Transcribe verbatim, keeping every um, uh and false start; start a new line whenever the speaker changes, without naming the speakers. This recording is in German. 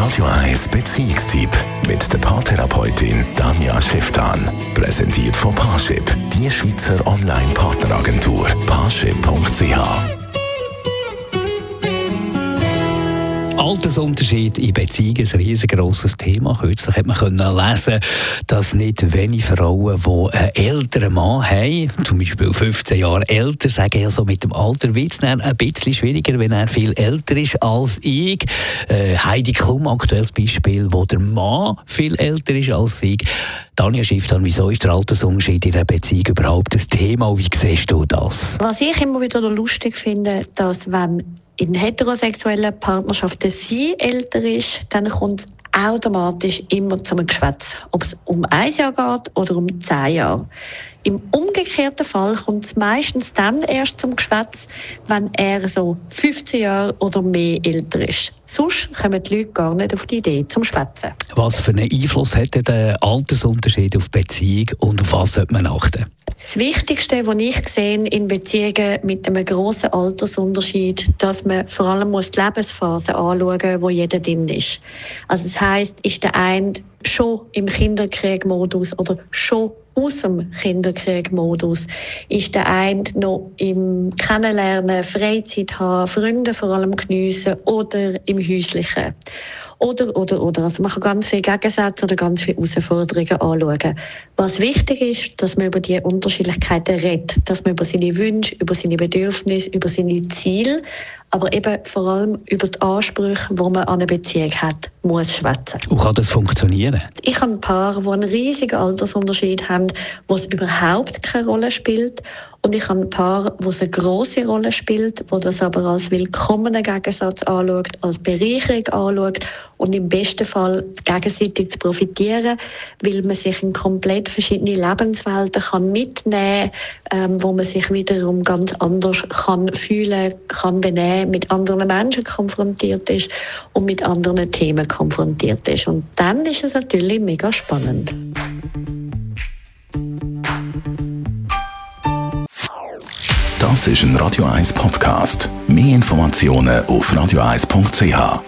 Radio eins Beziehungstyp mit der Paartherapeutin Danja Schifftan. Präsentiert von Parship, die Schweizer Online-Partneragentur. Parship punkt c h.
Altersunterschied in Beziehungen ist ein riesengroßes Thema. Kürzlich hat man können lesen, dass nicht wenige Frauen, die einen älteren Mann haben, zum Beispiel fünfzehn Jahre älter, sagen ja so, mit dem Alter wird es ein bisschen schwieriger, wenn er viel älter ist als ich. Äh, Heidi Klum, aktuelles Beispiel, wo der Mann viel älter ist als ich. Danja Schifftan, wieso ist der Altersunterschied in einer Beziehung überhaupt ein Thema? Wie siehst du das?
Was ich immer wieder lustig finde, dass wenn in heterosexuellen Partnerschaften sie älter ist, dann kommt es automatisch immer zum Geschwätz. Ob es um ein Jahr geht oder um zehn Jahre. Im umgekehrten Fall kommt es meistens dann erst zum Geschwätz, wenn er so fünfzehn Jahre oder mehr älter ist. Sonst kommen die Leute gar nicht auf die Idee zum Schwätzen.
Was für einen Einfluss hat der Altersunterschied auf die Beziehung und auf was sollte man achten?
Das Wichtigste, was ich sehe in Beziehungen mit einem grossen Altersunterschied, dass man vor allem muss die Lebensphase anschauen muss, wo jeder drin ist. Also das heisst, ist der eine schon im Kinderkrieg-Modus oder schon aus dem Kinderkrieg-Modus? Ist der eine noch im Kennenlernen, Freizeit haben, Freunde vor allem geniessen oder im Häuslichen? Oder, oder, oder. Also man kann ganz viele Gegensätze oder ganz viele Herausforderungen anschauen. Was wichtig ist, dass man über diese Unterschiedlichkeiten redet, dass man über seine Wünsche, über seine Bedürfnisse, über seine Ziele, aber eben vor allem über die Ansprüche, die man an eine Beziehung hat, muss schwätzen.
Und kann das funktionieren?
Ich habe ein Paar, die einen riesigen Altersunterschied haben, wo es überhaupt keine Rolle spielt. Und ich habe ein Paar, wo es eine grosse Rolle spielt, wo das aber als willkommenen Gegensatz anschaut, als Bereicherung anschaut und im besten Fall gegenseitig zu profitieren, weil man sich in komplett verschiedene Lebenswelten kann mitnehmen kann, ähm, wo man sich wiederum ganz anders kann fühlen, kann benehmen, mit anderen Menschen konfrontiert ist und mit anderen Themen konfrontiert ist. Und dann ist es natürlich mega spannend.
Das ist ein Radio eins Podcast. Mehr Informationen auf radio eins punkt c h.